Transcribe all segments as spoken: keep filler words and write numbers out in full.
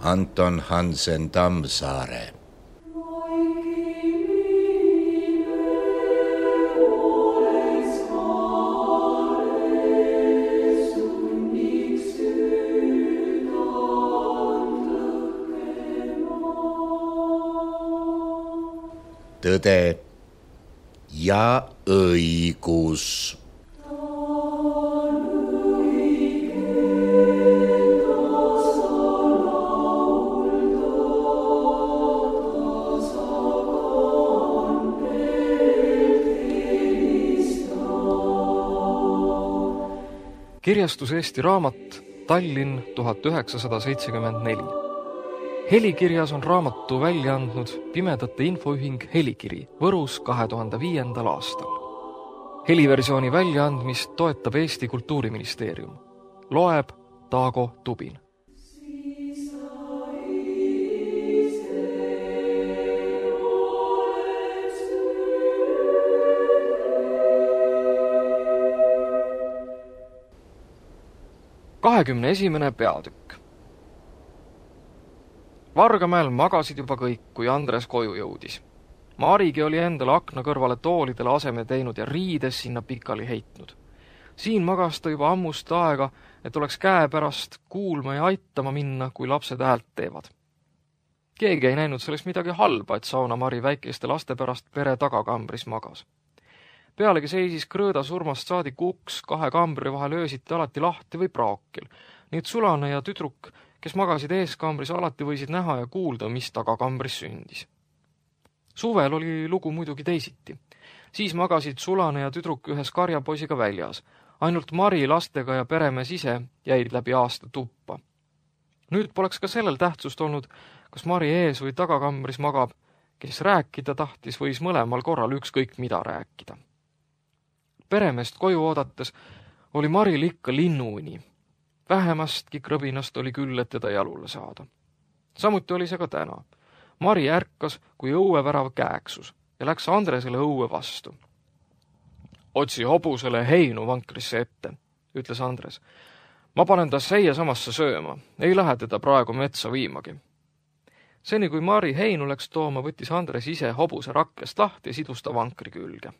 Anton Hansen Tammsaare. Tõde ja õigus. Kirjastus Eesti Raamat, Tallinn tuhat üheksasada seitsekümmend neli. Helikirjas on raamatu välja andnud Pimedate Infoühing Helikiri Võrus kahe tuhande viiendal aastal. Heliversiooni väljaandmist toetab Eesti Kultuuriministeerium. Loeb Taago Tubin. kahekümne esimene peatükk. Vargamäel magasid juba kõik, kui Andres koju jõudis. Marigi oli endale akna kõrvale toolidele aseme teinud ja riides sinna pikali heitnud. Siin magas ta juba ammust aega, et oleks käe pärast kuulma ja aitama minna, kui lapsed häält teevad. Keegi ei näinud sellest midagi halba, et Sauna Mari väikeste laste pärast pere tagakambris magas. Pealegi seisis krõõda surmast saadik uks kahe kambri vahel öösiti alati lahti või praakil. Nii et Sulane ja tüdruk, kes magasid eeskambris, alati võisid näha ja kuulda, mis tagakambris sündis. Suvel oli lugu muidugi teisiti. Siis magasid Sulane ja tüdruk ühes karjapoisiga väljas. Ainult Mari lastega ja peremees ise jäid läbi aasta tuppa. Nüüd poleks ka sellel tähtsust olnud, kas Mari ees või tagakambris magab, kes rääkida tahtis, võis mõlemal korral ükskõik mida rääkida. Peremeest koju oodates oli Maril ikka linnuuni. Vähemastki krõbinast oli küll, et teda jalule saada. Samuti oli see ka täna. Mari ärkas, kui õuevärav kääksus ja läks Andresele õue vastu. Otsi hobusele heinu vankrisse ette, ütles Andres. Ma panen ta seia samasse sööma, ei lähe teda praegu metsa viimagi. Seni kui Mari heinu läks tooma, võttis Andres ise hobuse rakkest lahti ja sidus ta vankri külge.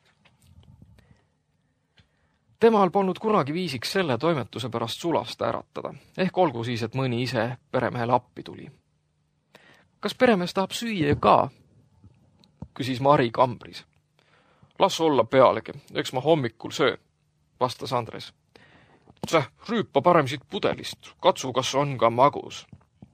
Temal polnud kunagi viisiks selle toimetuse pärast sulast äratada, ehk olgu siis, et mõni ise peremehele appi tuli. Kas peremees tahab süüa ka? Küsis Mari kambris. Las olla pealegi, eks ma hommikul söö, vastas Andres. Tse, rüüpa parem siit pudelist, katsu, kas on ka magus.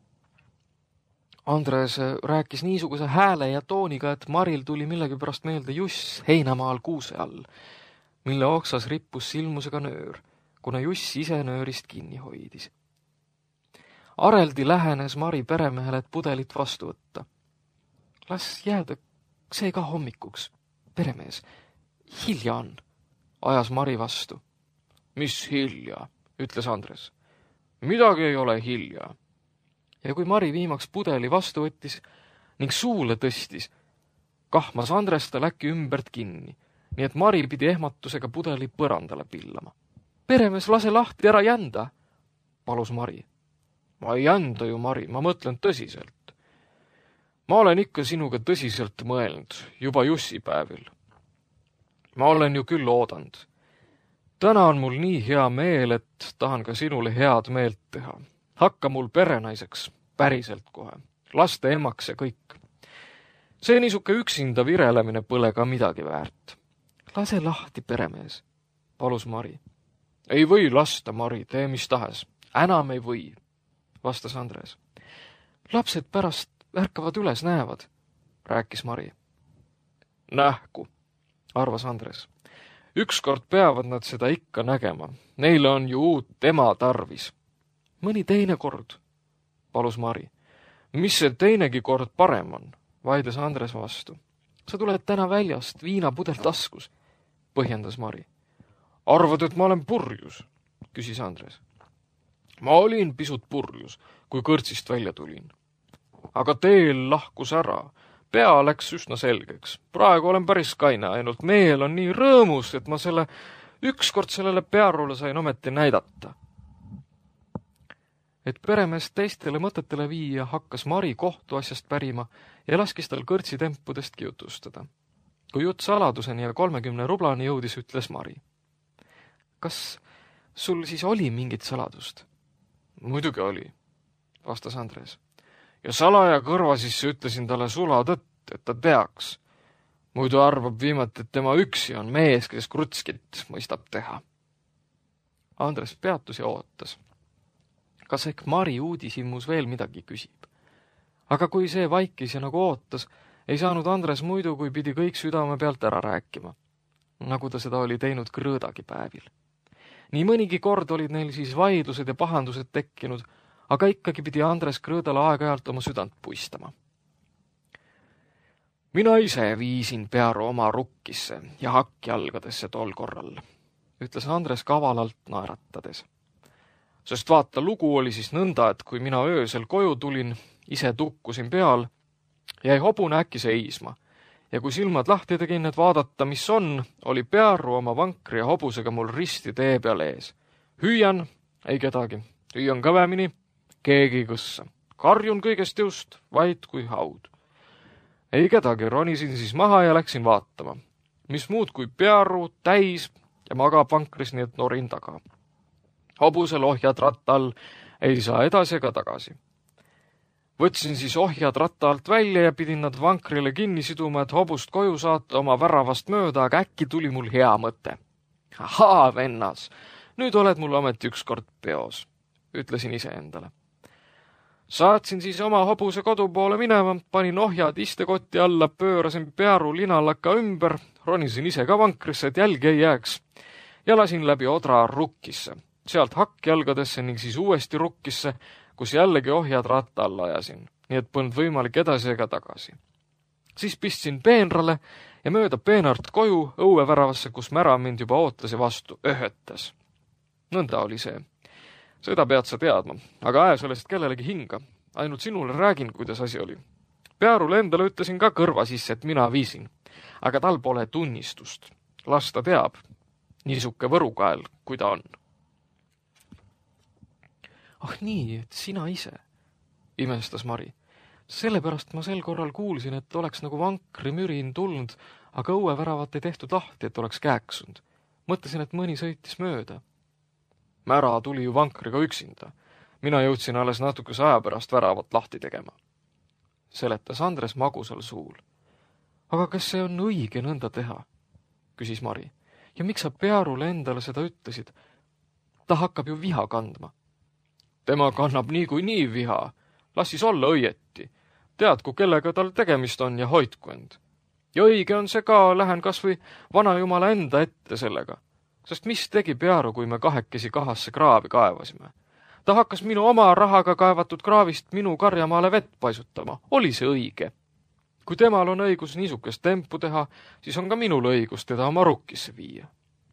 Andres rääkis niisuguse hääle ja tooniga, et Maril tuli millegi pärast meelde Juss heinamaal kuuse all, mille oksas rippus silmusega nöör, kuna Juss ise nöörist kinni hoidis. Areldi lähenes Mari peremehele, et pudelit vastu võtta. Las jääda see ka hommikuks, peremees. Hilja on, ajas Mari vastu. Mis hilja, ütles Andres. Midagi ei ole hilja. Ja kui Mari viimaks pudeli vastu võttis ning suule tõstis, kahmas Andres ta läki ümbert kinni, nii et Mari pidi ehmatusega pudeli põrandale pillama. Peremees, lase lahti, ära jända, palus Mari. Ma ei jända ju, Mari, ma mõtlen tõsiselt. Ma olen ikka sinuga tõsiselt mõelnud, juba jussipäevil. Ma olen ju küll oodanud. Täna on mul nii hea meel, et tahan ka sinule head meelt teha. Hakka mul perenaiseks, päriselt kohe. Laste emaks ja kõik. See niisuke üksinda virelemine pole ka midagi väärt. Lase lahti, peremees, palus Mari. Ei või lasta, Mari, tee mis tahes. Enam ei või, vastas Andres. Lapsed pärast ärkavad üles, näevad, rääkis Mari. Nähku, arvas Andres. Ükskord peavad nad seda ikka nägema. Neile on ju uut ema tarvis. Mõni teine kord, palus Mari. Mis see teinegi kord parem on, vaidles Andres vastu. Sa tuled täna väljast, viinapudel taskus, põhjendas Mari. Arvad, et ma olen purjus, küsis Andres. Ma olin pisut purjus, kui kõrtsist välja tulin. Aga teel lahkus ära. Pea läks üsna selgeks. Praegu olen päris kaine, ainult meel on nii rõõmus, et ma selle ükskord sellele pearule sain ometi näidata. et peremeest teistele mõtetele viia, hakkas Mari kohtuasjast pärima ja laskis tal kõrtsitempudestki jutustada. Kui jutt saladuseni ja kolmekümne rublani jõudis, ütles Mari. Kas sul siis oli mingit saladust? Muidugi oli, vastas Andres. Ja salaja kõrva sisse ütlesin talle sula tõtt, et ta teaks. Muidu arvab viimati, et tema üksi on mees, kes krutskit mõistab teha. Andres peatus ja ootas. Kas ehk Mari uudishimus veel midagi küsib? Aga kui see vaikis ja nagu ootas, ei saanud Andres muidu, kui pidi kõik südame pealt ära rääkima, nagu ta seda oli teinud Krõõdagi päevil. Nii mõnigi kord olid neil siis vaidlused ja pahandused tekkinud, aga ikkagi pidi Andres Krõõdale aeg-ajalt oma südant puistama. Mina ise viisin Pearu oma rukkisse ja hakkjalgadesse tol korral, ütles Andres kavalalt naeratades. Sest vaata, lugu oli siis nõnda, et kui mina öösel koju tulin, ise tukkusin peal, jäi hobune äkki seisma ja kui silmad lahti tegin, et vaadata, mis on, oli Pearu oma vankri ja hobusega mul risti tee peal ees. Hüüan, ei kedagi, hüüan kõvemini, keegi kõssa. Karjun kõigest just, vaid kui haud. Ei kedagi, ronisin siis maha ja läksin vaatama. Mis muud kui Pearu täis ja magab vankris, nii et norin taga. Hobusel ohjad ratta all, ei saa edasi ega tagasi. Võtsin siis ohjad ratta alt välja ja pidin nad vankrile kinni siduma, et hobust koju saata oma väravast mööda, aga äkki tuli mul hea mõte. Ahaa, vennas, nüüd oled mul ometi ükskord peos, ütlesin ise endale. Saatsin siis oma hobuse kodu poole minema, panin ohjad istekotti alla, pöörasin Pearu linalaka ümber, ronisin ise ka vankrisse, et jälgi ei jääks, ja lasin läbi odra rukkisse, sealt hakkjalgadesse ning siis uuesti rukkisse, kus jällegi ohjad ratta alla ajasin, nii et polnud võimalik edasi ega tagasi. Siis pistsin peenrale ja mööda peenart koju õueväravasse, kus mära mind juba ootas ja vastu öhötas. Nõnda oli see. Seda pead sa teadma, aga aja sellest kellelegi hinga. Ainult sinule räägin, kuidas asi oli. Pearule endale ütlesin ka kõrva sisse, et mina viisin, aga tal pole tunnistust. Las ta teab, niisuke võrukael, kui ta on. Ah nii, et sina ise, imestas Mari. Sellepärast ma sel korral kuulsin, et oleks nagu vankri mürin tulnud, aga õueväravat ei tehtud lahti, et oleks kääksunud. Mõtlesin, et mõni sõitis mööda. Mära tuli ju vankriga üksinda. Mina jõudsin alles natukese aja pärast väravat lahti tegema. Seletas Andres magusal suul. Aga kas see on õige nõnda teha? Küsis Mari. Ja miks sa Pearule endale seda ütlesid? Ta hakkab ju viha kandma. Tema kannab nii kui nii viha. Las siis olla õieti. Teadku, kellega tal tegemist on ja hoidku end. Ja õige on see ka, lähen kas või vanajumala enda ette sellega. Sest mis tegi Pearu, kui me kahekesi kahasse kraavi kaevasime? Ta hakkas minu oma rahaga kaevatud kraavist minu karjamaale vett paisutama. Oli see õige? Kui temal on õigus niisukest tempu teha, siis on ka minul õigus teda oma rukkisse viia.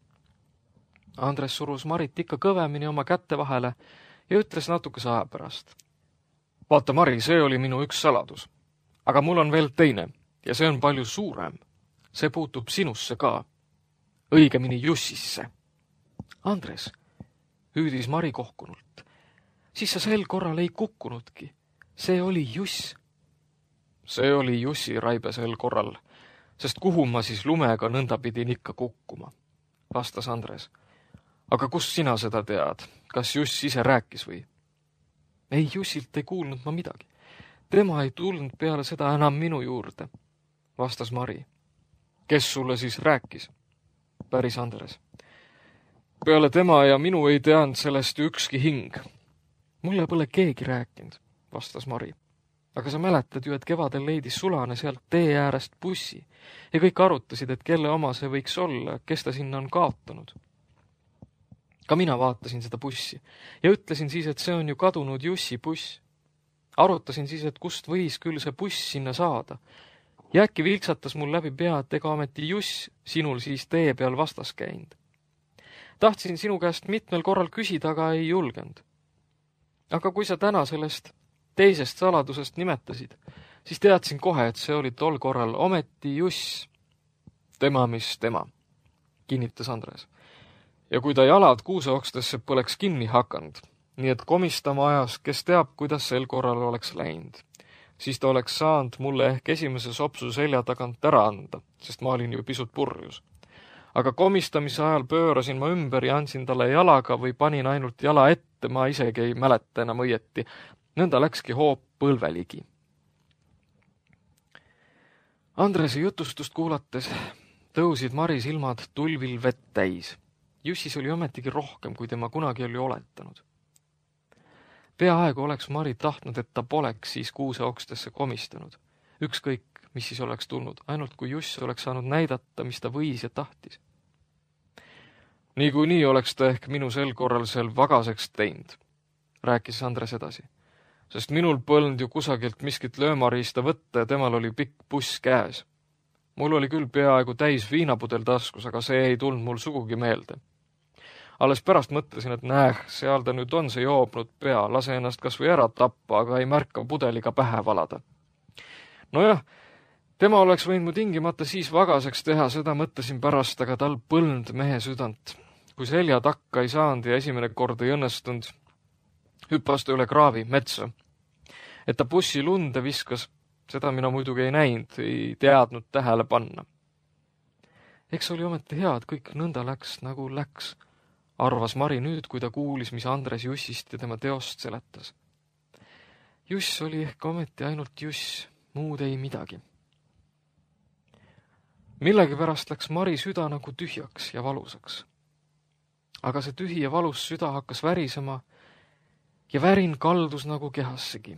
Andres surus Marit ikka kõvemini oma kätte vahele ja ütles natukese aja pärast. Vaata, Mari, see oli minu üks saladus. Aga mul on veel teine ja see on palju suurem. See puutub sinusse ka. Õigemini Jussisse. Andres, hüüdis Mari kohkunult. Siis sa sel korral ei kukkunudki. See oli Juss. See oli Jussi raibe sel korral, sest kuhu ma siis lumega nõnda pidin ikka kukkuma, vastas Andres. Aga kust sina seda tead? Kas Juss ise rääkis või? Ei, Jussilt ei kuulnud ma midagi. Tema ei tulnud peale seda enam minu juurde, vastas Mari. Kes sulle siis rääkis? Päris Andres. Peale tema ja minu ei teanud sellest ükski hing. Mulle pole keegi rääkinud, vastas Mari. Aga sa mäletad ju, et kevadel leidis Sulane sealt tee äärest bussi ja kõik arutasid, et kelle oma see võiks olla, kes ta sinna on kaotanud. Ka mina vaatasin seda bussi ja ütlesin siis, et see on ju kadunud Jussi buss. Arutasin siis, et kust võis küll see buss sinna saada. Ja äkki vilksatas mul läbi pea, et ega ometi Juss sinul siis tee peal vastas käinud. Tahtsin sinu käest mitmel korral küsida, aga ei julgenud. Aga kui sa täna sellest teisest saladusest nimetasid, siis teadsin kohe, et see oli tol korral ometi Juss. Tema, mis tema, kinnitas Andres. Ja kui ta jalad kuuseokstesse poleks kinni hakanud, nii et komistama ajas, kes teab, kuidas sel korral oleks läinud. Siis ta oleks saanud mulle ehk esimese sopsu selja tagant ära anda, sest ma olin ju pisut purjus. Aga komistamise ajal pöörasin ma ümber ja andsin talle jalaga või panin ainult jala ette, ma isegi ei mäleta enam õieti. Nõnda läkski hoop põlve ligi. Andrese jutustust kuulates tõusid Mari silmad tulvil vett täis. Jussis oli ometigi rohkem, kui tema kunagi oli oletanud. Peaaegu oleks Mari tahtnud, et ta poleks siis kuuseokstesse komistanud. Ükskõik, mis siis oleks tulnud, ainult kui Juss oleks saanud näidata, mis ta võis ja tahtis. Nii kui nii oleks ta ehk minu sel korral seal vagaseks teinud, rääkis Andres edasi. Sest minul polnud ju kusagilt miskit löömariista võtta ja temal oli pikk buss käes. Mul oli küll peaaegu täis viinapudel taskus, aga see ei tulnud mul sugugi meelde. Alles pärast mõtlesin, et näeh, seal ta nüüd on see joobnud pea, lase ennast kas või ära tappa, aga ei märka pudeliga pähe valada. Nojah, tema oleks võinud mu tingimata siis vagaseks teha, seda mõtlesin pärast, aga tal põlnud mehe südant. Kui selja takka ei saanud ja esimene kord ei õnnestunud, hüppas ta üle kraavi, metsa. Et ta bussi lunde viskas, seda mina muidugi ei näinud, ei teadnud tähele panna. Eks oli ometi hea, et kõik nõnda läks, nagu läks, arvas Mari nüüd, kui ta kuulis, mis Andres Jussist ja tema teost seletas. Juss oli ehk ometi ainult Juss, muud ei midagi. Millegi pärast läks Mari süda nagu tühjaks ja valusaks. Aga see tühi ja valus süda hakkas värisema ja värin kaldus nagu kehassegi.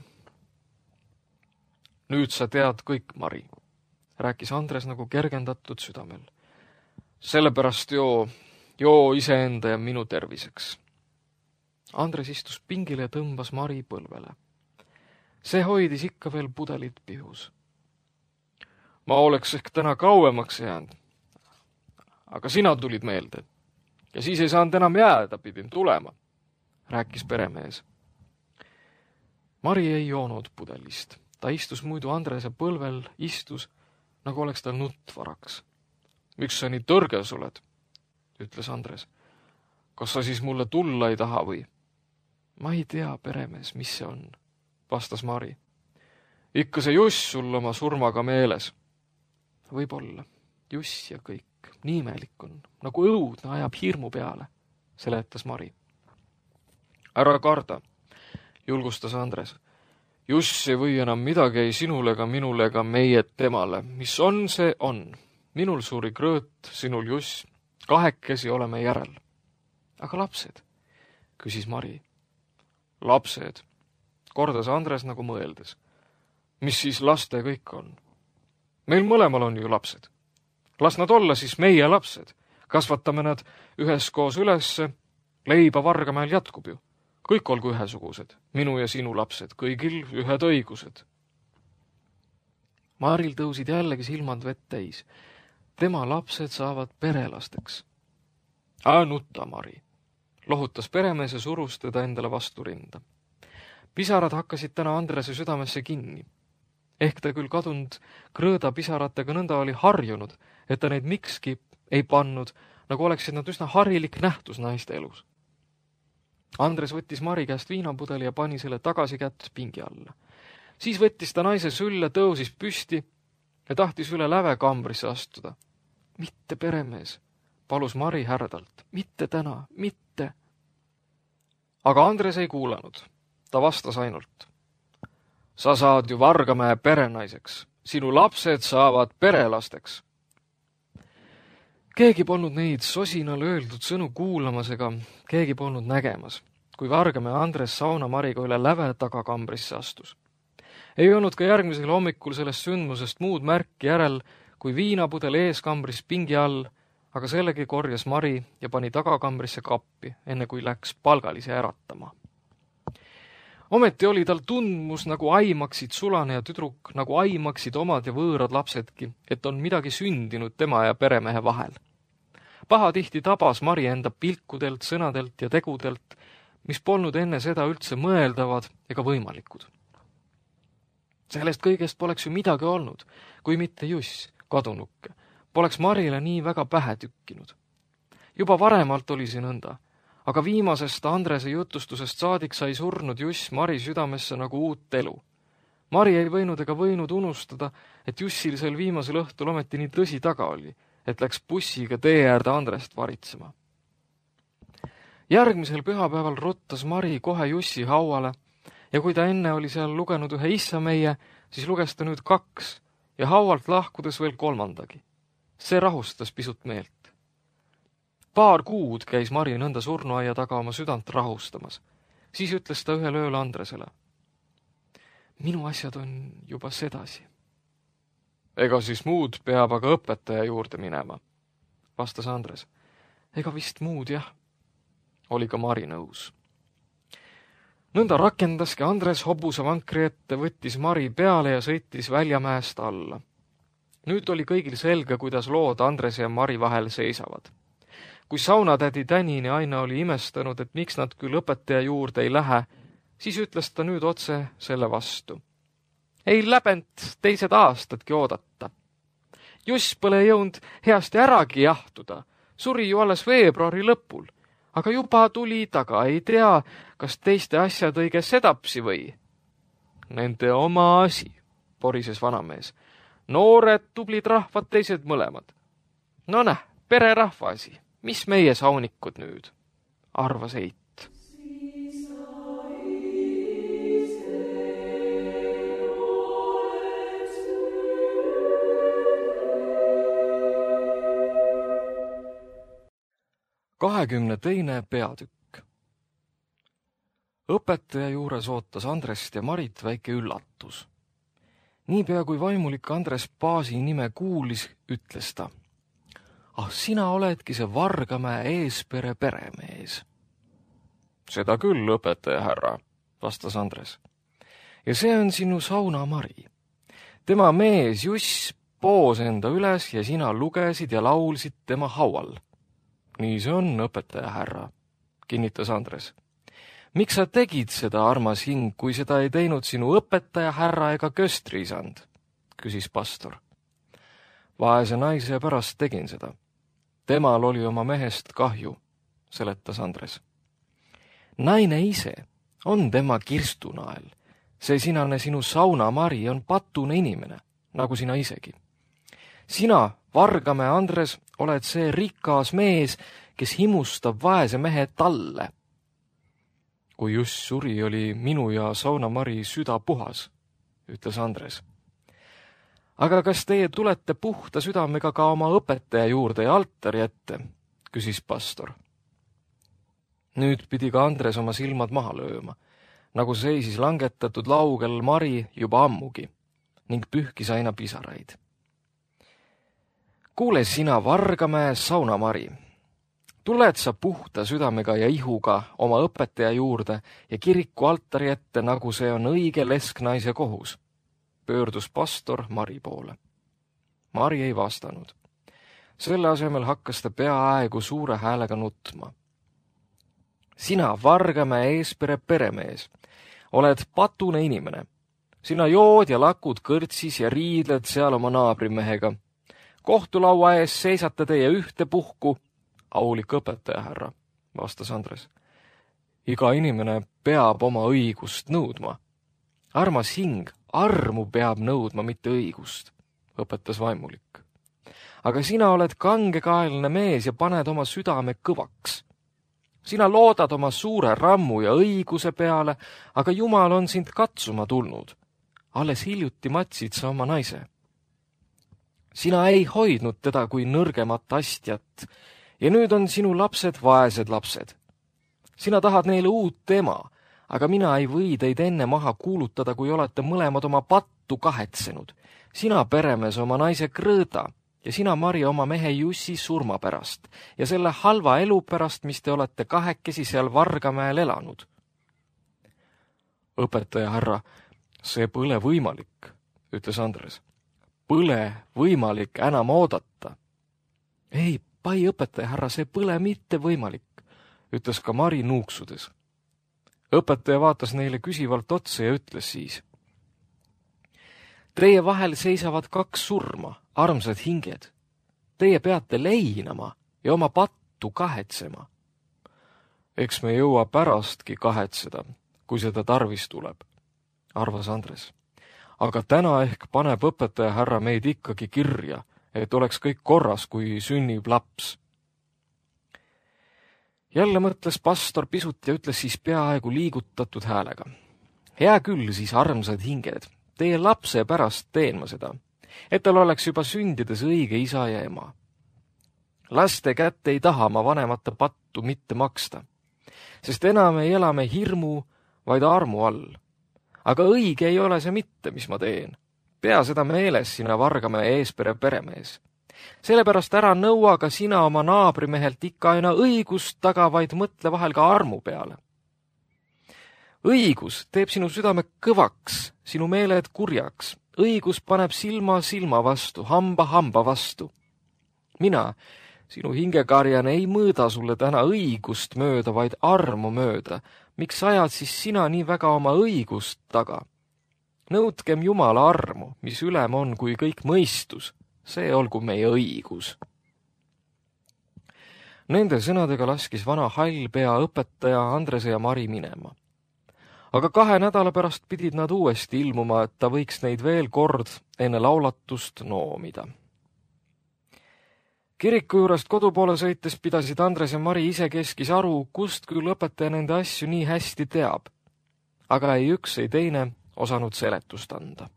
Nüüd sa tead kõik, Mari, rääkis Andres nagu kergendatud südamel. Sellepärast joo, joo iseenda ja minu terviseks. Andres istus pingile ja tõmbas Mari põlvele. See hoidis ikka veel pudelit pihus. Ma oleks ehk täna kauemaks jäänud, aga sina tulid meelde. Ja siis ei saanud enam jääda, pidin tulema, rääkis peremees. Mari ei joonud pudelist. Ta istus muidu Andrese põlvel, istus, nagu oleks tal nuttvaraks. Miks sa nii tõrges oled, ütles Andres. Kas sa siis mulle tulla ei taha või? Ma ei tea, peremees, mis see on, vastas Mari. Ikka see Juss sul oma surmaga meeles. Võib-olla, Juss ja kõik. Nii imelik on, nagu õudne ajab hirmu peale, seletas Mari. Ära karda, julgustas Andres. Juss ei või enam midagi ei sinule ega minule ega meie temale. Mis on, see on. Minul suuri krõõt, sinul Juss. Kahekesi oleme järel. Aga lapsed, küsis Mari. Lapsed, kordas Andres nagu mõeldes. Mis siis laste kõik on? Meil mõlemal on ju lapsed. Las nad olla siis meie lapsed. Kasvatame nad üheskoos ülesse. Leiba Vargamäel jätkub ju. Kõik olgu ühesugused. Minu ja sinu lapsed. Kõigil ühed õigused. Maril tõusid jällegi silmad vett täis. Tema lapsed saavad perelasteks. Ää nutta, Mari. Lohutas peremees ja surus teda endale vastu rinda. Pisarad hakkasid täna Andrese südamesse kinni. Ehk ta küll kadunud krõõda pisaratega nõnda oli harjunud, et ta neid mikski ei pannud, nagu oleksid nad üsna harilik nähtus naiste elus. Andres võttis Mari käest viinapudeli ja pani selle tagasi kätt pingi alla. Siis võttis ta naise sülle, tõusis püsti ja tahtis üle läve kambrisse astuda. Mitte, peremees, palus Mari härdalt. Mitte täna, mitte. Aga Andres ei kuulanud. Ta vastas ainult. Sa saad ju Vargamäe perenaiseks. Sinu lapsed saavad perelasteks. Keegi polnud neid sosinal öeldud sõnu kuulamas ega keegi polnud nägemas, kui Vargamäe Andres sauna Mariga üle läve taga kambrisse astus. Ei olnud ka järgmisel hommikul sellest sündmusest muud märki järel, kui viinapudel ees kambris pingi all, aga sellegi korjas Mari ja pani tagakambrisse kappi, enne kui läks palgalise äratama. Ometi oli tal tundmus, nagu aimaksid sulane ja tüdruk, nagu aimaksid omad ja võõrad lapsedki, et on midagi sündinud tema ja peremehe vahel. Pahatihti tabas Mari enda pilkudelt, sõnadelt ja tegudelt, mis polnud enne seda üldse mõeldavad ega võimalikud. Sellest kõigest poleks ju midagi olnud, kui mitte Juss, kadunukke, poleks Marile nii väga pähe tükkinud. Juba varemalt oli see nõnda, aga viimasest Andrese jutustusest saadik sai surnud Juss Mari südamesse nagu uut elu. Mari ei võinud ega võinud unustada, et Jussil sel viimasel õhtul ometi nii tõsi taga oli, et läks bussiga tee äärde Andrest varitsema. Järgmisel pühapäeval ruttas Mari kohe Jussi hauale ja kui ta enne oli seal lugenud ühe issa meie, siis luges ta nüüd kaks ja haualt lahkudes veel kolmandagi. See rahustas pisut meelt. Paar kuud käis Mari nõnda surnuaia taga oma südant rahustamas. Siis ütles ta ühel ööl Andresele. Minu asjad on juba sedasi. Ega siis muud peab aga õpetaja juurde minema, vastas Andres. Ega vist muud, jah, oli ka Mari nõus. Nõnda rakendaski Andres hobuse vankri ette, võttis Mari peale ja sõitis Väljamäest alla. Nüüd oli kõigil selge, kuidas lood Andres ja Mari vahel seisavad. Kui saunatädi Tänini aina oli imestanud, et miks nad küll õpetaja juurde ei lähe, siis ütles ta nüüd otse selle vastu. Ei läbent teised aastadki oodata. Juss pole jõunud heasti äragi jahtuda, suri ju alles veebruari lõpul, aga juba tuli taga, ei tea, kas teiste asjad õige sedapsi või. Nende oma asi, porises vanamees. Noored, tublid rahvad, teised mõlemad. No näh, pere rahva asi. Mis meie saunikud nüüd? Arvas Eit. kahekümne teine peatükk. Õpetaja juures ootas Andrest ja Marit väike üllatus. Niipea kui vaimulik Andres Paasi nime kuulis, ütles ta. Ah, sina oledki see Vargamäe Eespere peremees. Seda küll, õpetaja härra, vastas Andres. Ja see on sinu sauna Mari. Tema mees Juss poos enda üles ja sina lugesid ja laulsid tema haual. Nii see on, õpetaja härra, kinnitas Andres. Miks sa tegid seda, armas hing, kui seda ei teinud sinu õpetaja härra ega köstriisand? Küsis pastor. Vaese naise pärast tegin seda. Temal oli oma mehest kahju, seletas Andres. Naine ise on tema kirstunael. See sinane sinu sauna Mari on patune inimene, nagu sina isegi. Sina, Vargamäe Andres, oled see rikas mees, kes himustab vaese mehe talle. Kui just suri, oli minu ja sauna Mari süda puhas, ütles Andres. Aga kas teie tulete puhta südamega ka oma õpetaja juurde ja altari ette, küsis pastor. Nüüd pidi ka Andres oma silmad maha lööma, nagu seisis langetatud laugel Mari juba ammugi ning pühkis aina pisaraid. Kuule sina, Vargamäe sauna Mari, tuled sa puhta südamega ja ihuga oma õpetaja juurde ja kiriku altari ette, nagu see on õige lesknaise kohus. Pöördus pastor Mari poole. Mari ei vastanud. Selle asemel hakkas ta peaaegu suure häälega nutma. Sina, Vargamäe Eespere peremees, oled patune inimene. Sina jood ja lakud kõrtsis ja riidled seal oma naabrimehega. Kohtulaua ees seisate teie ühte puhku, aulik õpetaja härra, vastas Andres. Iga inimene peab oma õigust nõudma. Armas hing, armu peab nõudma, mitte õigust, õpetas vaimulik. Aga sina oled kangekaelne mees ja paned oma südame kõvaks. Sina loodad oma suure rammu ja õiguse peale, aga Jumal on sind katsuma tulnud. Alles hiljuti matsid sa oma naise. Sina ei hoidnud teda kui nõrgemat astjat ja nüüd on sinu lapsed vaesed lapsed. Sina tahad neile uut ema, aga mina ei või teid enne maha kuulutada, kui olete mõlemad oma pattu kahetsenud. Sina peremees oma naise Krõõda ja sina, Mari, oma mehe Jussi surma pärast ja selle halva elu pärast, mis te olete kahekesi seal Vargamäel elanud. Õpetaja härra, see pole võimalik, ütles Andres. Pole võimalik enam oodata. Ei, pai õpetaja härra, see pole mitte võimalik, ütles ka Mari nuuksudes. Õpetaja vaatas neile küsivalt otsa ja ütles siis. Teie vahel seisavad kaks surma, armsad hinged. Teie peate leinama ja oma pattu kahetsema. Eks me jõua pärastki kahetseda, kui seda tarvis tuleb, arvas Andres. Aga täna ehk paneb õpetaja härra meid ikkagi kirja, et oleks kõik korras, kui sünnib laps. Jälle mõtles pastor pisut ja ütles siis peaaegu liigutatud häälega. Hea küll siis, armsad hinged, teie lapse pärast teen ma seda, et tal oleks juba sündides õige isa ja ema. Laste kätte ei taha ma vanemate pattu mitte maksta, sest enam ei ela me hirmu, vaid armu all. Aga õige ei ole see mitte, mis ma teen. Pea seda meeles sina Vargamäe eespere peremees. Sellepärast ära nõua ka sina oma naabrimehelt ikka aina õigust taga, vaid mõtle vahel ka armu peale. Õigus teeb sinu südame kõvaks, sinu meeled kurjaks. Õigus paneb silma silma vastu, hamba hamba vastu. Mina, sinu hingekarjane, ei mõõda sulle täna õigust mööda, vaid armu mööda. Miks ajad siis sina nii väga oma õigust taga? Nõudkem Jumala armu, mis ülem on kui kõik mõistus. See olgu meie õigus. Nende sõnadega laskis vana hallpea õpetaja Andrese ja Mari minema. Aga kahe nädala pärast pidid nad uuesti ilmuma, et ta võiks neid veel kord enne laulatust noomida. Kiriku juurest kodupoole sõites pidasid Andres ja Mari ise keskis aru, kust küll õpetaja nende asju nii hästi teab. Aga ei üks, ei teine osanud seletust anda.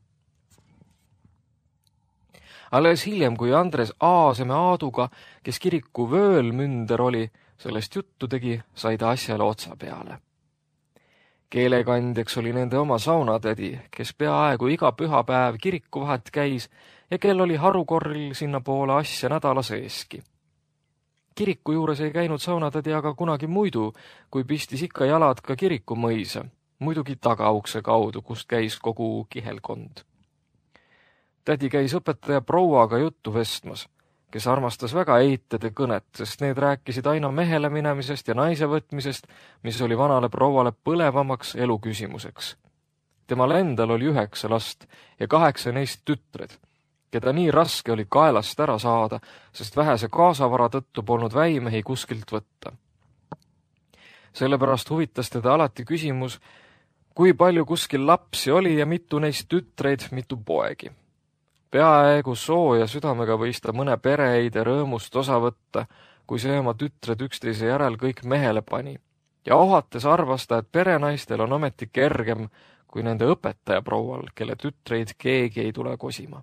Alles hiljem, kui Andres Aaseme Aaduga, kes kiriku vöölmünder oli, sellest juttu tegi, sai ta asjale otsa peale. Keelekandjaks oli nende oma saunatädi, kes peaaegu iga pühapäev kiriku vahet käis ja kel oli harukorril sinna poole asja nädala seeski. Kiriku juures ei käinud saunatädi aga kunagi muidu, kui pistis ikka jalad ka kiriku mõisa, muidugi tagaukse kaudu, kust käis kogu kihelkond. Tädi käis õpetaja prouaga juttu vestmas, kes armastas väga eitede kõnet, sest need rääkisid aina mehele minemisest ja naise võtmisest, mis oli vanale prouale põlevamaks elu küsimuseks. Temal endal oli üheksa last ja kaheksa neist tütred, keda nii raske oli kaelast ära saada, sest vähese kaasavara tõttu polnud väimehi kuskilt võtta. Sellepärast huvitas teda alati küsimus, kui palju kuskil lapsi oli ja mitu neist tütreid, mitu poegi. Peaaegu sooja südamega võis ta mõne pereeide rõõmust osa võtta, kui see oma tütred üksteise järel kõik mehele pani. Ja ohates arvas ta, et perenaistel on ometi kergem kui nende õpetaja proual, kelle tütreid keegi ei tule kosima.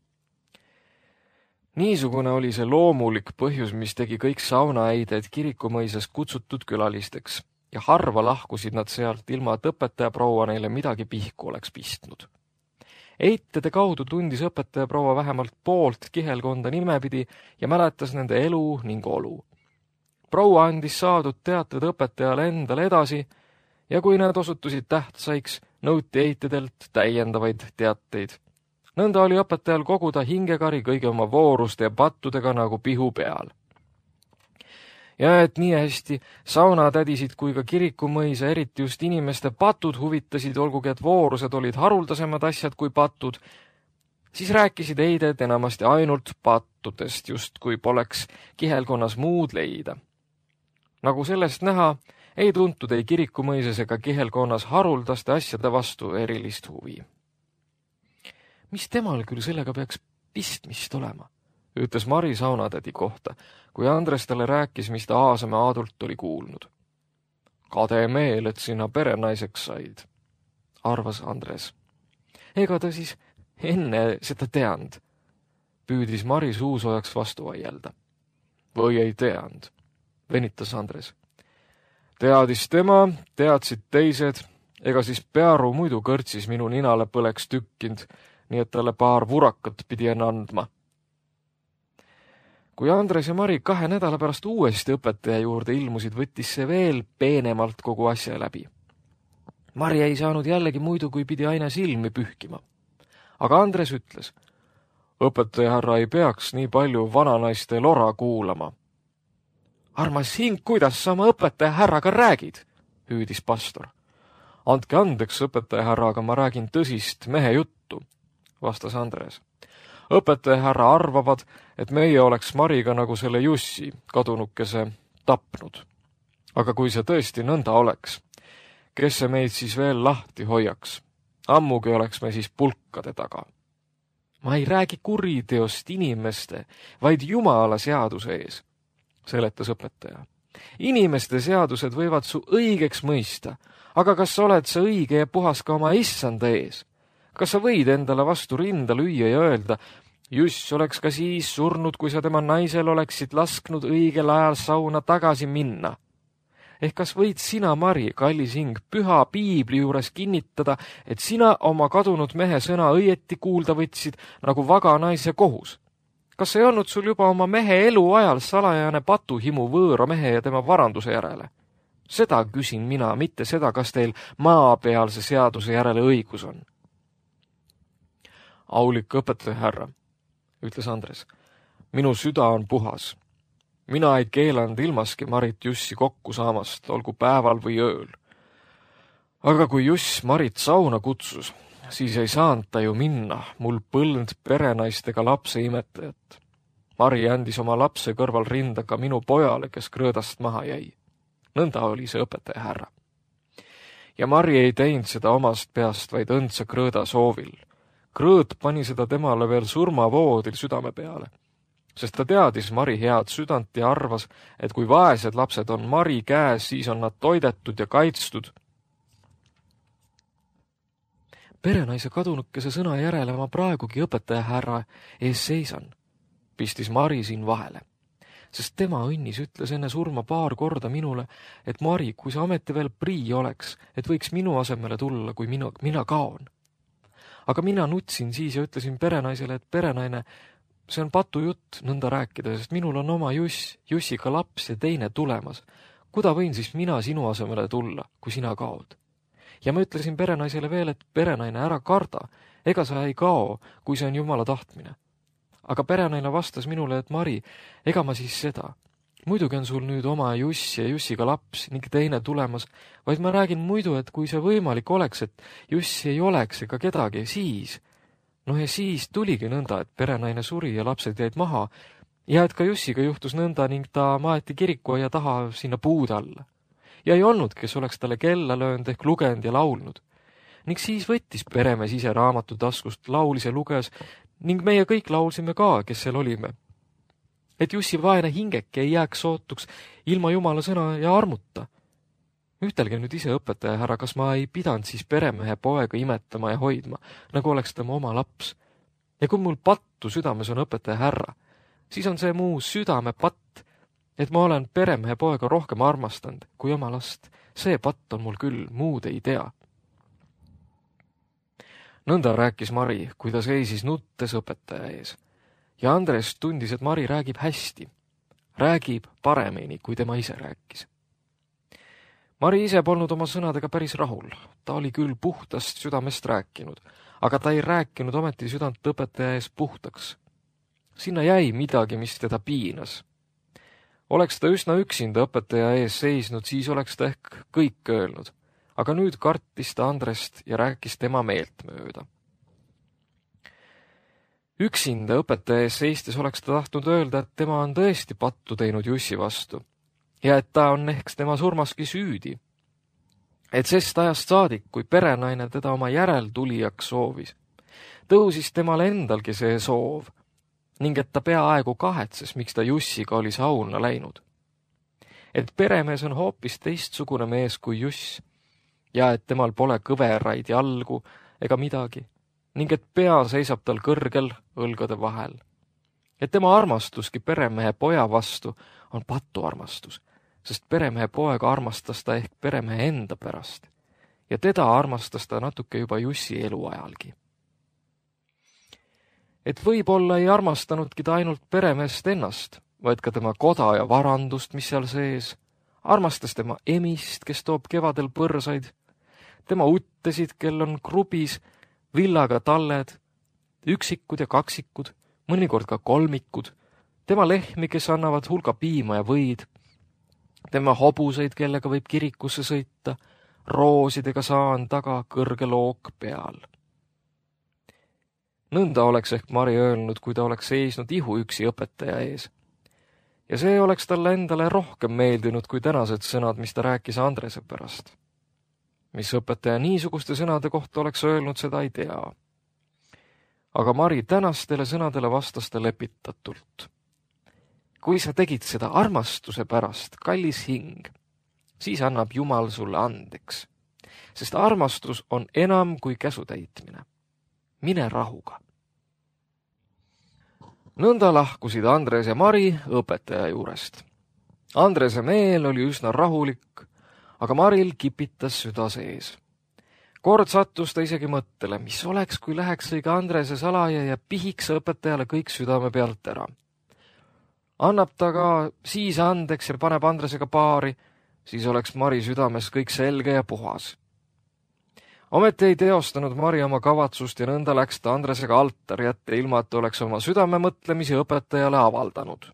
Niisugune oli see loomulik põhjus, mis tegi kõik saunaäided kirikumõisas kutsutud külalisteks ja harva lahkusid nad sealt ilma, et õpetaja proua neile midagi pihku oleks pistnud. Eitede kaudu tundis õpetaja proua vähemalt poolt kihelkonda nimepidi ja mäletas nende elu ning olu. Proua andis saadud teated õpetajale endale edasi ja kui need osutusid tähtsaiks, nõuti eitedelt täiendavaid teateid. Nõnda oli õpetajal koguda hingekari kõigi oma vooruste ja pattudega nagu pihu peal. Ja et nii hästi saunatädisid kui ka kirikumõisa, eriti just inimeste patud huvitasid, olgugi et voorused olid haruldasemad asjad kui patud, siis rääkisid eided enamasti ainult pattudest, just kui poleks kihelkonnas muud leida. Nagu sellest näha, ei tuntud ei kirikumõisas ega kihelkonnas haruldaste asjade vastu erilist huvi. Mis temal küll sellega peaks pistmist olema? Ütles Mari saunatädi kohta, kui Andres talle rääkis, mis ta Aaseme Aadult oli kuulnud. Kade meel, et sina perenaiseks said, arvas Andres. Ega ta siis enne seda teand, püüdis Mari suusoojaks vastu vaielda. Või ei teand, venitas Andres. Teadis tema, teadsid teised, ega siis pearu muidu kõrtsis minu ninale põleks tükkind, nii et talle paar vurakat pidi enne andma. Kui Andres ja Mari kahe nädala pärast uuesti õpetaja juurde ilmusid, võttis see veel peenemalt kogu asja läbi. Mari ei saanud jällegi muidu, kui pidi aina silmi pühkima. Aga Andres ütles, õpetaja härra ei peaks nii palju vananaiste lora kuulama. Armas hing, kuidas sa oma õpetaja härraga räägid, hüüdis pastor. Andke andeks, õpetaja härra, aga ma räägin tõsist mehe juttu, vastas Andres. Õpetaja härra arvavad, et meie oleks Mariga nagu selle Jussi kadunukese tapnud. Aga kui see tõesti nõnda oleks, kes see meid siis veel lahti hoiaks? Ammugi oleks me siis pulkade taga. Ma ei räägi kuriteost inimeste, vaid Jumala seaduse ees, seletas õpetaja. Inimeste seadused võivad su õigeks mõista, aga kas sa oled sa õige ja puhas ka oma issanda ees? Kas sa võid endale vastu rinda lüüa ja öelda, Juss oleks ka siis surnud, kui sa tema naisel oleksid lasknud õigel ajal sauna tagasi minna? Ehk kas võid sina, Mari, kallis hing, püha piibli juures kinnitada, et sina oma kadunud mehe sõna õieti kuulda võtsid nagu vaga naise kohus? Kas ei olnud sul juba oma mehe elu ajal salajane patuhimu võõra mehe ja tema varanduse järele? Seda küsin mina, mitte seda, kas teil maapealse seaduse järele õigus on. Aulik õpetaja härra, ütles Andres, minu süda on puhas. Mina ei keelanud ilmaski Marit Jussi kokku saamast, olgu päeval või ööl. Aga kui Juss Marit sauna kutsus, siis ei saanud ta ju minna, mul põlnud perenaistega lapse imetajat. Mari andis oma lapse kõrval rinda ka minu pojale, kes krõõdast maha jäi. Nõnda oli see õpetaja härra. Ja Mari ei teinud seda omast peast, vaid õndsa krõõda soovil. Krõõd pani seda temale veel surmavoodil südame peale, sest ta teadis Mari head südant ja arvas, et kui vaesed lapsed on Mari käes, siis on nad toidetud ja kaitstud. Perenaise kadunukese sõna järele ma praegugi õpetaja härra ees seisan, pistis Mari siin vahele, sest tema õnnis ütles enne surma paar korda minule, et Mari, kui sa ameti veel prii oleks, et võiks minu asemele tulla, kui mina, mina kaon. Aga mina nutsin siis ja ütlesin perenaisele, et perenaine, see on patujutt nõnda rääkida, sest minul on oma Juss, Jussiga laps ja teine tulemas. Kuda võin siis mina sinu asemele tulla, kui sina kaod? Ja ma ütlesin perenaisele veel, et perenaine, ära karda, ega sa ei kao, kui see on Jumala tahtmine. Aga perenaine vastas minule, et Mari, ega ma siis seda. Muidugi on sul nüüd oma Juss ja Jussiga laps ning teine tulemas, vaid ma räägin muidu, et kui see võimalik oleks, et Jussi ei oleks ega kedagi, siis... No ja siis tuligi nõnda, et perenaine suri ja lapsed jäid maha ja et ka Jussiga juhtus nõnda ning ta maeti kirikuaia taha sinna puude alla. Ja ei olnud, kes oleks talle kella löönud ehk lugenud ja laulnud. Ning siis võttis peremees ise raamatu taskust, laulis ja luges ning meie kõik laulsime ka, kes seal olime. Et Jussi vaene hingeke ei jääks sootuks ilma Jumala sõna ja armuta. Ütelge nüüd ise õpetaja härra, kas ma ei pidanud siis peremehe poega imetama ja hoidma, nagu oleks tema oma laps. Ja kui mul pattu südames on õpetaja härra, siis on see muu südame patt, et ma olen peremehe poega rohkem armastanud kui oma last. See patt on mul küll, muud ei tea. Nõnda rääkis Mari, kui ta seisis nuttes õpetaja ees. Ja Andres tundis, et Mari räägib hästi. Räägib paremini, kui tema ise rääkis. Mari ise polnud oma sõnadega päris rahul. Ta oli küll puhtast südamest rääkinud, aga ta ei rääkinud ometi südant õpetaja ees puhtaks. Sinna jäi midagi, mis teda piinas. Oleks ta üsna üksinda õpetaja ees seisnud, siis oleks ta ehk kõik öelnud. Aga nüüd kartis ta Andrest ja rääkis tema meelt mööda. Üksinda õpetaja ees seistes oleks ta tahtnud öelda, et tema on tõesti pattu teinud Jussi vastu ja et ta on ehk tema surmaski süüdi. Et sest ajast saadik, kui perenaine teda oma järeltulijaks soovis, tõusis temal endalgi see soov ning et ta peaaegu kahetses, miks ta Jussiga oli sauna läinud. Et peremees on hoopis teistsugune mees kui Juss ja et temal pole kõveraid jalgu ega midagi ning et pea seisab tal kõrgel õlgade vahel. Et tema armastuski peremehe poja vastu on patuarmastus, sest peremehe poega armastas ta ehk peremehe enda pärast ja teda armastas ta natuke juba Jussi eluajalgi. Et võib-olla ei armastanudki ta ainult peremeest ennast, vaid ka tema koda ja varandust, mis seal sees, armastas tema emist, kes toob kevadel põrsaid, tema uttesid, kel on krubis villaga talled, üksikud ja kaksikud, mõnikord ka kolmikud, tema lehmi, kes annavad hulga piima ja võid, tema hobuseid, kellega võib kirikusse sõita, roosidega saan taga kõrge look peal. Nõnda oleks ehk Mari öelnud, kui ta oleks seisnud ihu üksi õpetaja ees. ja see oleks talle endale rohkem meeldinud kui tänased sõnad, mis ta rääkis Andrese pärast. Mis õpetaja niisuguste sõnade kohta oleks öelnud, seda ei tea. Aga Mari tänastele sõnadele vastas ta lepitatult. Kui sa tegid seda armastuse pärast, kallis hing, siis annab Jumal sulle andeks, sest armastus on enam kui käsutäitmine. Mine rahuga. Nõnda lahkusid Andres ja Mari õpetaja juurest. Andrese meel oli üsna rahulik, aga Maril kipitas süda sees. Kord sattus ta isegi mõttele, mis oleks, kui läheks õige Andrese salaja ja pihiks õpetajale kõik südame pealt ära. Annab ta ka siis andeks ja paneb Andresega paari, siis oleks Mari südames kõik selge ja puhas. Ometi ei teostanud Mari oma kavatsust ja nõnda läks ta Andresega altari ette, ilma et oleks oma südame mõtlemisi õpetajale avaldanud.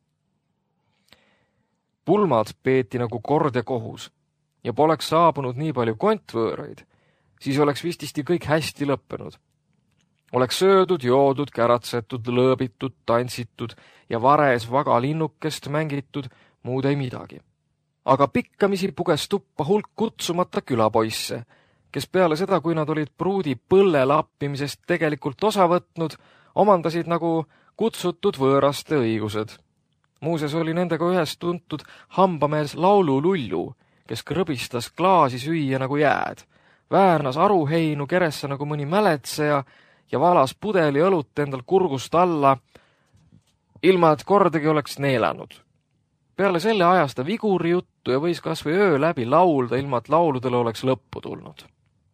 Pulmad peeti nagu kord ja kohus ja poleks saabunud nii palju kontvõõraid, siis oleks vististi kõik hästi lõppenud. Oleks söödud, joodud, käratsetud, lõõbitud, tantsitud ja vares vaga linnukest mängitud, muud ei midagi. Aga pikkamisi puges tuppa hulk kutsumata külapoisse, kes peale seda, kui nad olid pruudi põlle lappimisest tegelikult osa võtnud, omandasid nagu kutsutud võõraste õigused. Muuses oli nendega ühes tuntud hambamees Laulu Lullu, kes krõbistas klaasi süüa nagu jääd, väärnas aruheinu keresse nagu mõni mäletseja ja valas pudeli õlut endal kurgust alla, ilma et kordagi oleks neelanud. Peale selle ajas ta viguri juttu ja võis kas või öö läbi laulda, ilma et lauludele oleks lõppu tulnud.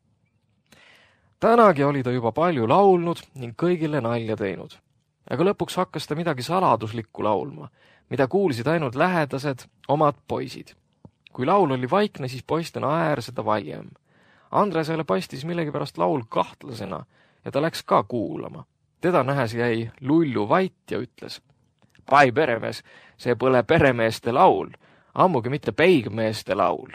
Tänagi oli ta juba palju laulnud ning kõigile nalja teinud, aga lõpuks hakkas ta midagi saladuslikku laulma, mida kuulsid ainult lähedased omad poisid. Kui laul oli vaikne, siis poiste naer seda valjem. Andresele paistis millegipärast laul kahtlasena ja ta läks ka kuulama. Teda nähes jäi Lullu vait ja ütles: Pai peremees, see pole peremeeste laul, ammugi mitte peigmeeste laul.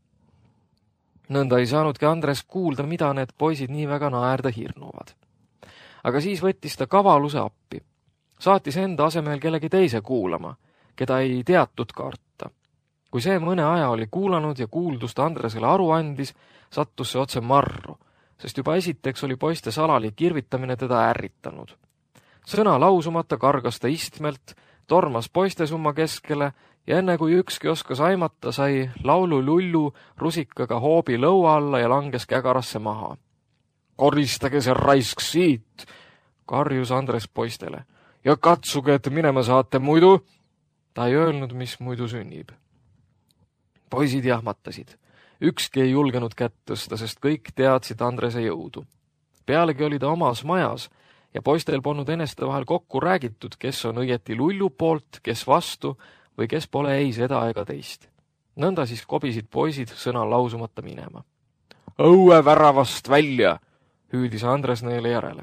Nõnda ei saanudki Andres kuulda, mida need poisid nii väga naerda hirnuvad. Aga siis võttis ta kavaluse appi. Saatis enda asemel kellegi teise kuulama, keda ei teatud karta. Kui see mõne aja oli kuulanud ja kuuldust Andresele aru andis, sattus see otse marru, sest juba esiteks oli poiste salali kirvitamine teda ärritanud. Sõna lausumata kargas ta istmelt, tormas poiste summa keskele ja enne kui ükski oskas aimata, sai Laulu Lullu rusikaga hoobi lõua alla ja langes kägarasse maha. Koristage see raisk siit, karjus Andres poistele, ja katsuge, et minema saate muidu. Ta ei öelnud, mis muidu sünnib. Poisid jahmatasid. Ükski ei julgenud kätt tõsta, sest kõik teadsid Andrese jõudu. Pealegi oli ta omas majas ja poistel polnud eneste vahel kokku räägitud, kes on õieti Lullu poolt, kes vastu või kes pole ei seda ega teist. Nõnda siis kobisid poisid sõna lausumata minema. Õue väravast välja, hüüdis Andres neile järele.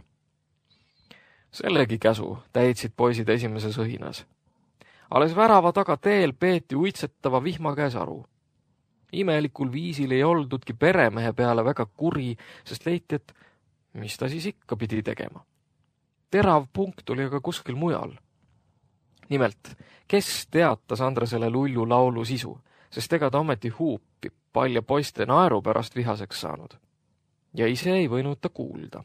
Sellegi käsu täitsid poisid esimeses õhinas. Alles värava taga teel peeti uitsetava vihma käes aru. Imelikul viisil ei oldudki peremehe peale väga kuri, sest leiti, et mis ta siis ikka pidi tegema. Terav punkt oli aga kuskil mujal. Nimelt, kes teatas Andresele Lullu laulu sisu, sest ega ta ometi huupi palja poiste naeru pärast vihaseks saanud. Ja ise ei võinud ta kuulda.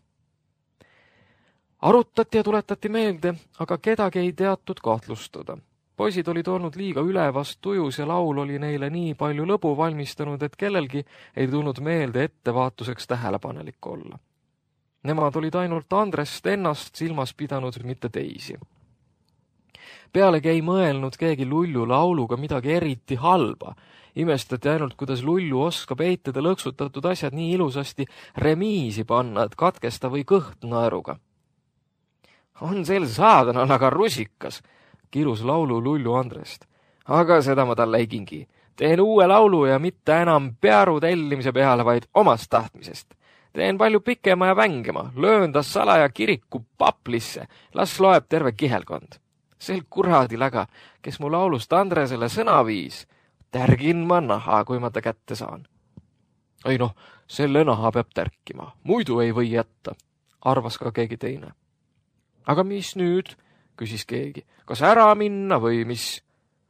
Arutati ja tuletati meelde, aga kedagi ei teatud kahtlustada. Poisid olid olnud liiga ülevast tujus ja laul oli neile nii palju lõbu valmistanud, et kellelgi ei tulnud meelde ettevaatuseks tähelepanelik olla. Nemad olid ainult Andrest ennast silmas pidanud, mitte teisi. Pealegi ei mõelnud keegi Lullu lauluga midagi eriti halba. Imestati ainult, kuidas Lullu oskab eitada lõksutatud asjad nii ilusasti remiisi panna, et katkesta või kõht naeruga. On sel saadanal aga rusikas, kirus laulu Lullu Andrest. Aga seda ma talle ei kingi. Teen uue laulu ja mitte enam pearu tellimise peale, vaid omast tahtmisest. Teen palju pikema ja vängema, löön ta salaja kiriku paplisse, las loeb terve kihelkond. Sel kuradiläga, kes mu laulust Andresele sõna viis, tärgin ma naha, kui ma ta kätte saan. Ei noh, selle naha peab tärkima, muidu ei või jätta, arvas ka keegi teine. Aga mis nüüd, küsis keegi, kas ära minna või mis?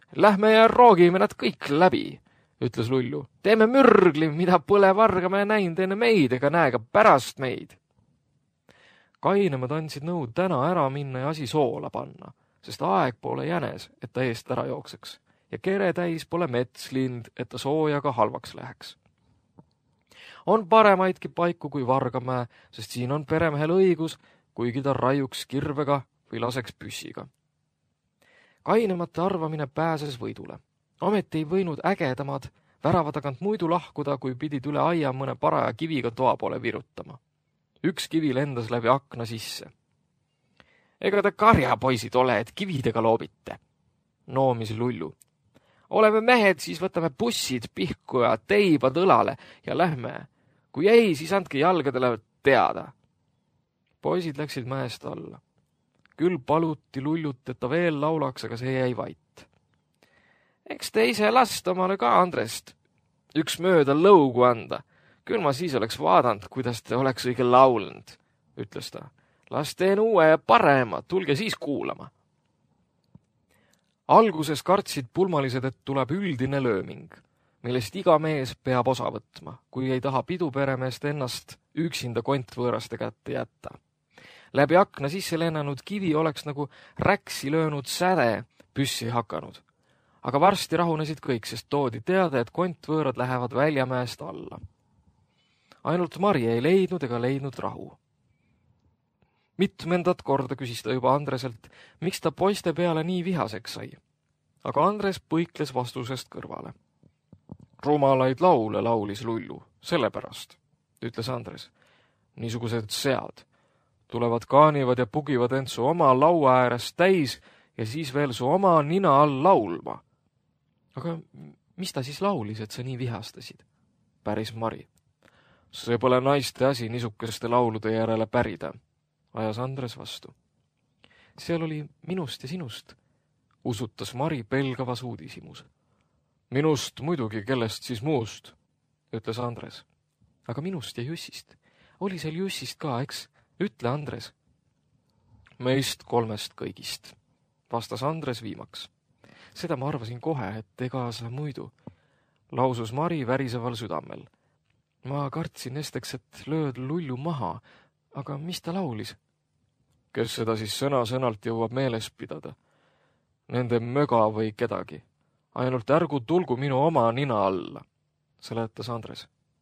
Lähme ja roogime nad kõik läbi, ütles Lullu. Teeme mürgli, mida pole Vargamäe näinud enne meid ega näe ka pärast meid. Kainemad andsid nõud täna ära minna ja asi soola panna, sest aeg pole jänes, et ta eest ära jookseks ja kere täis pole metslind, et ta soojaga halvaks läheks. On paremaidki paiku kui Vargamäe, sest siin on peremehel õigus, kuigi ta raiuks kirvega või laseks püssiga. Kainemate arvamine pääses võidule. Ometi ei võinud ägedamad värava tagant muidu lahkuda, kui pidid üle aia mõne paraja kiviga toa poole virutama. Üks kivi lendas läbi akna sisse. Ega te karjapoisid ole, et kividega loobite, noomis Lullu. Oleme mehed, siis võtame bussid pihku ja teibad õlale ja lähme. Kui ei, siis andke jalgadele teada. Poisid läksid mäest alla. Küll paluti Lullut, et ta veel laulaks, aga see jäi vait. Eks te ise last omale ka, Andrest, üks mööda lõugu anda. Küll ma siis oleks vaadanud, kuidas te oleks õige laulnud, ütles ta. Las teen uue ja parema, tulge siis kuulama. Alguses kartsid pulmalised, et tuleb üldine lööming, millest iga mees peab osa võtma, kui ei taha piduperemeest ennast üksinda kontvõõraste kätte jätta. Läbi akna sisse lennanud kivi oleks nagu räksi löönud säde püssi hakanud. Aga varsti rahunesid kõik, sest toodi teada, et kontvõõrad lähevad väljamäest alla. Ainult Mari ei leidnud ega leidnud rahu. Mitmendat korda küsis ta juba Andreselt, miks ta poiste peale nii vihaseks sai. Aga Andres põikles vastusest kõrvale. Rumalaid laule laulis Lullu, sellepärast, ütles Andres. Niisugused sead tulevad kaanivad ja pugivad end su oma laua äärest täis ja siis veel su oma nina all laulma. Aga mis ta siis laulis, et sa nii vihastasid? Päris Mari. See pole naiste asi niisugeste laulude järele pärida, ajas Andres vastu. Seal oli minust ja sinust, usutas Mari pelgavas uudishimus. Minust muidugi, kellest siis muust, ütles Andres. Aga minust ja Jussist. Oli seal Jussist ka, eks? Ütle, Andres. Meist kolmest kõigist, vastas Andres viimaks. Seda ma arvasin kohe, et ega sa muidu, lausus Mari väriseval südamel. Ma kartsin esteks, et lööd Lullu maha, aga mis ta laulis? Kes seda siis sõna-sõnalt jõuab meeles pidada? Nende möga või kedagi. Ainult ärgu tulgu minu oma nina alla, seletas Andres.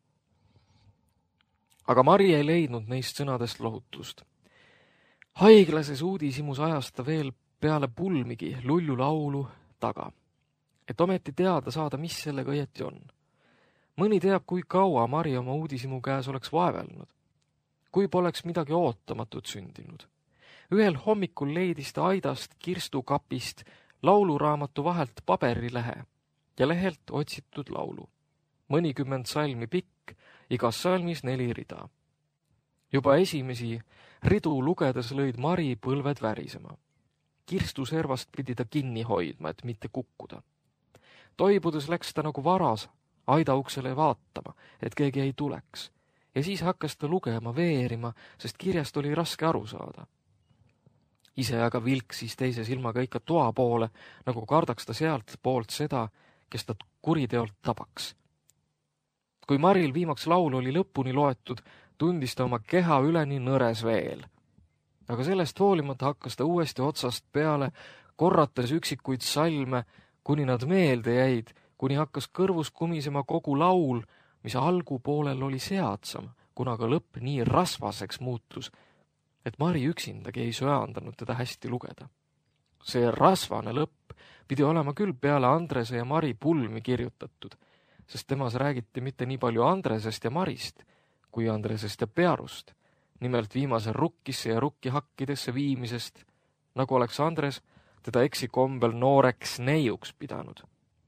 Aga Mari ei leidnud neist sõnadest lohutust. Haiglases uudishimus ajas ta veel peale pulmigi Lullu laulu taga, et ometi teada saada, mis sellega õieti on. Mõni teab, kui kaua Mari oma uudishimu käes oleks vaevelnud, kui poleks midagi ootamatut sündinud. Ühel hommikul leidis ta aidast kirstukapist lauluraamatu vahelt paberilehe ja lehelt otsitud laulu. Mõnikümmend salmi pikk, igas salmis neli rida. Juba esimesi ridu lugedes lõid Mari põlved värisema. Kirstuservast pidi ta kinni hoidma, et mitte kukkuda. Toibudes läks ta nagu varas aidauksele vaatama, et keegi ei tuleks, ja siis hakkas ta lugema, veerima, sest kirjast oli raske aru saada. Ise aga vilksis teise silmaga ikka toa poole, nagu kardaks ta sealt poolt seda, kes ta kuriteolt tabaks. Kui Maril viimaks laul oli lõpuni loetud, tundis ta oma keha üleni nõres veel. Aga sellest hoolimata hakkas ta uuesti otsast peale, korrates üksikuid salme, kuni nad meelde jäid, kuni hakkas kõrvus kumisema kogu laul, mis algu poolel oli seadsam, kuna ka lõpp nii rasvaseks muutus, et Mari üksindagi ei söandanud teda hästi lugeda. See rasvane lõpp pidi olema küll peale Andrese ja Mari pulmi kirjutatud, sest temas räägiti mitte nii palju Andresest ja Marist, kui Andresest ja Pearust, nimelt viimase rukkisse ja rukkihakkidesse viimisest, nagu oleks Andres teda eksikombel nooreks neiuks pidanud.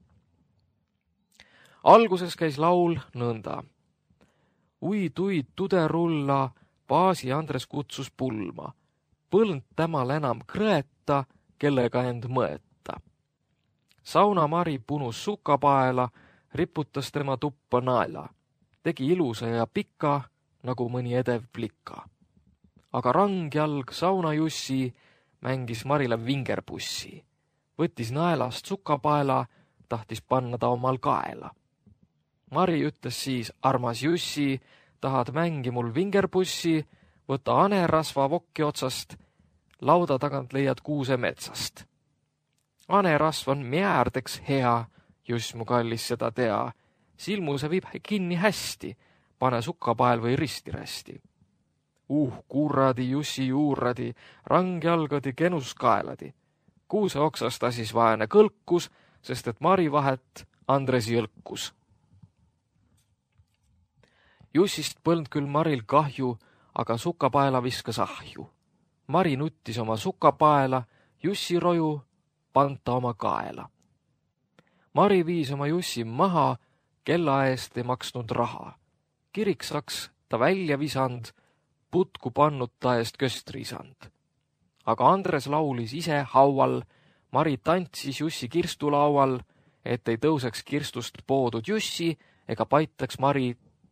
Alguses käis laul nõnda. Ui-tui tuderulla, baasi Andres kutsus pulma. Põlnd tämal enam krõeta, kellega end mõeta. Sauna Mari punus sukapaela, riputas tema tuppa naela. Tegi ilusa ja pika, nagu mõni edev plika. Aga rangjalg sauna Jussi mängis Marile vingerpussi. võttis naelast sukapaela, tahtis panna ta omal kaela. Mari ütles siis, armas Jussi, tahad mängi mul vingerpussi, võta anerasva vokki otsast, lauda tagant leiad kuuse metsast. Anerasv on määrdeks hea, Juss mu kallis seda tea, silmuse viib kinni hästi, pane sukapael või ristirästi. Uh, kurradi Jussi juurradi, rangi algadi genus kaeladi. Kuuse oksast ta siis vaene kõlkus, sest et Mari vahet Andres jõlkus. Jussist põld küll Maril kahju, aga sukapaela viskas ahju. Mari nuttis oma sukapaela, Jussi roju panta oma kaela. Mari viis oma Jussi maha, kella eest ei maksnud raha. Kiriksaks ta välja visand, putku pannud ta eest köstrisand. Aga Andres laulis ise haual, Mari tantsis Jussi kirstulaual, et ei tõuseks kirstust poodud Jussi ega paitaks Mari.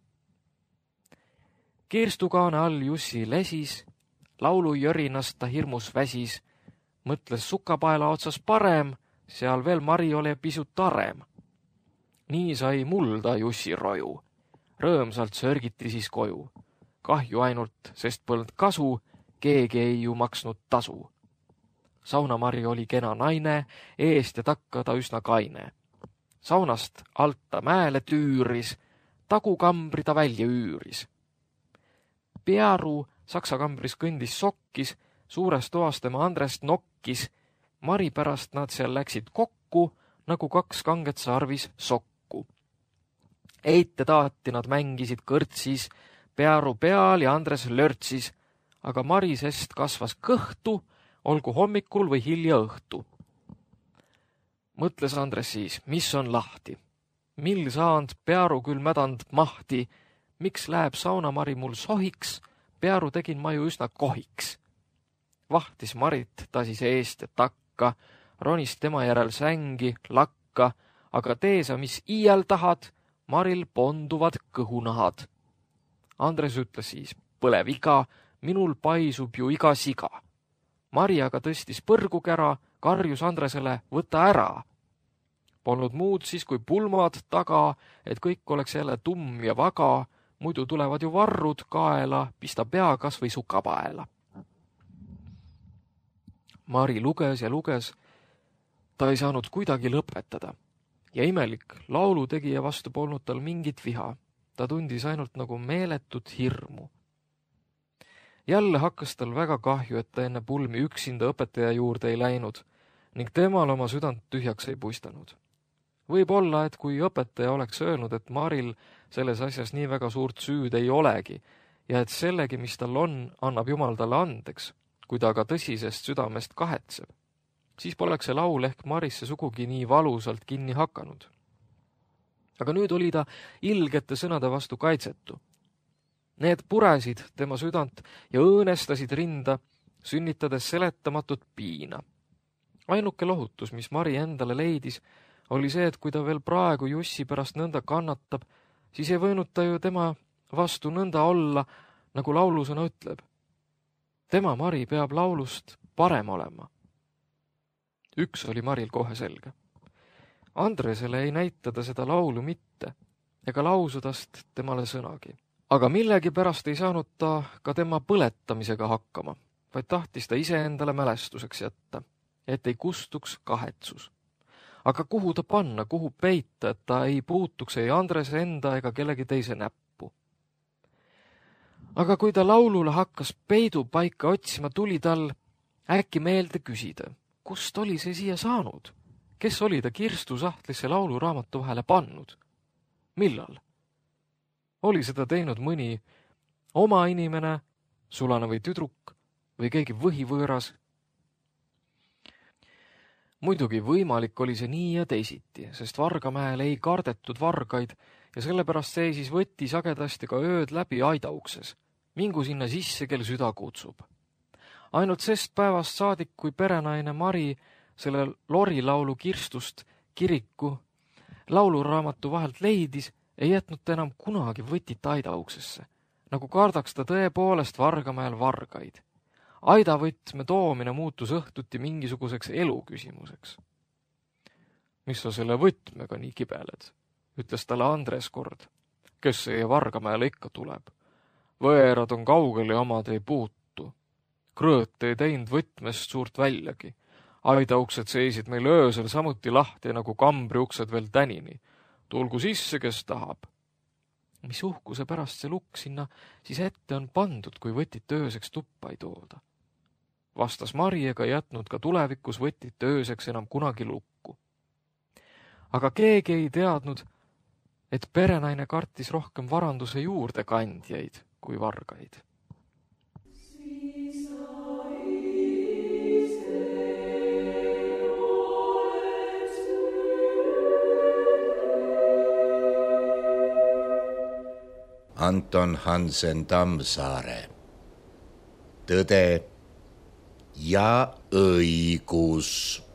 Kirstukaane all Jussi lesis, laulu jõrinast ta hirmus väsis, mõtles sukapaela otsas parem, seal veel Mari ole pisut arem. Nii sai mulda Jussi roju, rõõmsalt sörgiti siis koju. Kahju ainult, sest põld kasu, keegi ei ju maksnud tasu. Sauna-Mari oli kena naine, eest ja takka ta üsna kaine. Saunast alt ta mäele tüüris, tagukambri ta välja üüris. Pearu saksa kambris kõndis sokkis, suures toas tema Andrest nokkis. Mari pärast nad seal läksid kokku, nagu kaks kanget sarvis sokku. Eite taati nad mängisid kõrtsis, Pearu peal ja Andres lörtsis, aga Mari sest kasvas kõhtu, olgu hommikul või hilja õhtu. Mõtles Andres siis, mis on lahti. Mil saand Pearu küll mädand mahti, miks läheb Sauna-Mari mul sohiks, Pearu tegin ma ju üsna kohiks. Vahtis Marit ta siis eest ja takka, ronis tema järel sängi, lakka, aga tee sa, mis iial tahad, Maril ponduvad kõhunahad. Andres ütles siis, põle viga, minul paisub ju iga siga. Mari aga tõstis põrgukära, karjus Andresele, võta ära. Polnud muud siis kui pulmad taga, et kõik oleks jälle tumm ja vaga, muidu tulevad ju varrud kaela, pista pea kas või sukapaela. Mari luges ja luges, ta ei saanud kuidagi lõpetada. Ja imelik, laulu tegija vastu polnud tal mingit viha. Ta tundis ainult nagu meeletut hirmu. Jälle hakkas tal väga kahju, et ta enne pulmi üksinda õpetaja juurde ei läinud ning temal oma südant tühjaks ei puistanud. Võib olla, et kui õpetaja oleks öelnud, et Maril selles asjas nii väga suurt süüd ei olegi ja et sellegi, mis tal on, annab Jumal talle andeks, kui ta aga tõsisest südamest kahetseb, siis poleks see laul ehk Marisse sugugi nii valusalt kinni hakanud. Aga nüüd oli ta ilgete sõnade vastu kaitsetu. Need puresid tema südant ja õõnestasid rinda, sünnitades seletamatut piina. Ainuke lohutus, mis Mari endale leidis, oli see, et kui ta veel praegu Jussi pärast nõnda kannatab, siis ei võinud ta ju tema vastu nõnda olla, nagu laulusõna ütleb. Tema, Mari, peab laulust parem olema. Üks oli Maril kohe selge. Andresele ei näitada seda laulu mitte, ega lausudast temale sõnagi. Aga millegi pärast ei saanud ta ka tema põletamisega hakkama, vaid tahtis ta ise endale mälestuseks jätta, et ei kustuks kahetsus. Aga kuhu ta panna, kuhu peita, et ta ei puutuks ei Andrese enda ega kellegi teise näppu. Aga kui ta laulule hakkas peidu paika otsima, tuli tal äkki meelde küsida, kust oli see siia saanud? Kes oli ta kirstu sahtlisse lauluraamatu vahele pannud? Millal? Oli seda teinud mõni oma inimene, sulane või tüdruk või keegi võhivõõras? Muidugi võimalik oli see nii ja teisiti, sest Vargamäel ei kardetud vargaid ja sellepärast see siis võtti sagedasti ka ööd läbi aidaukses. Mingu sinna sisse, kel süda kutsub. Ainult sest päevast saadik, kui perenaine Mari selle lorilaulu kirstust kiriku lauluraamatu vahelt leidis, ei jätnud ta enam kunagi võtit aidauksesse, nagu kardaks ta tõepoolest Vargamäel vargaid. Aidavõtme toomine muutus õhtuti mingisuguseks eluküsimuseks. mis sa selle võtmega nii kibeled, ütles talle Andres kord, kes see Vargamäele ikka tuleb. Võerad on kaugel ja omad ei puutu. Krõõt ei teinud võtmest suurt väljagi. Aidauksed seisid meil öösel samuti lahti nagu kambriuksed veel tänini. Tulgu sisse, kes tahab. Mis uhkuse pärast see lukk sinna siis ette on pandud, kui võtit ööseks tuppa ei tooda? Vastas Mari ega jätnud ka tulevikus võtit ööseks enam kunagi lukku. Aga keegi ei teadnud, et perenaine kartis rohkem varanduse juurde kandjaid kui vargaid. Anton Hansen Tammsaare. Tõde ja õigus.